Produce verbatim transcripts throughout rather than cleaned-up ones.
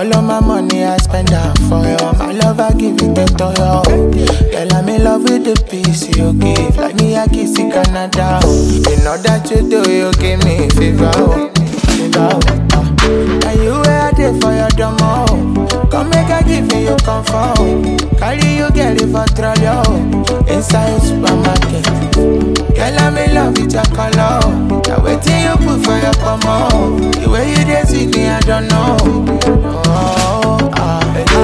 All of my money I spend out for you. My love I give it to you. Girl, I'm in love with the peace you give. Like me, I kiss you Canada. You know that you do, you give me fever. Fever. And you were there for your demo. Come make I give you your comfort. Carry you, get it for trolley. Inside supermarket. Girl, I'm in love with your color. Now waiting you put for your pomo. The way you dance with me, I don't know. Oh, ah,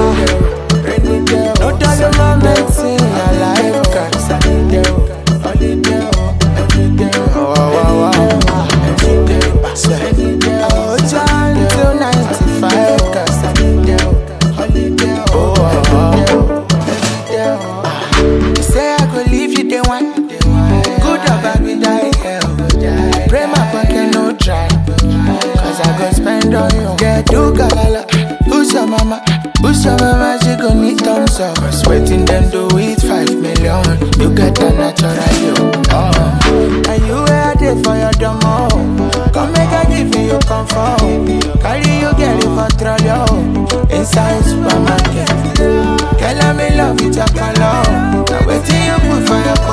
no dollar, no medicine, I like cause I need you. Only you, every day. Oh, wow, wow, wow. Every day, oh, John, till ninety-five, cause I need you. Only you, oh, wow, every day. You say I could leave you, they want. Good or bad, we die here. Pray my pocket, no try. Cause I go spend on you. Get do galala. Who's your mama? Who's your mama? She gon' need thumbs up. Cause waiting them do it five million. You get a natural you. Oh. And you were there for your demo. Come make I give you your comfort. Carry you, get it for trolley. Inside supermarket. Girl, I'm in love with your color. Now waiting you put for your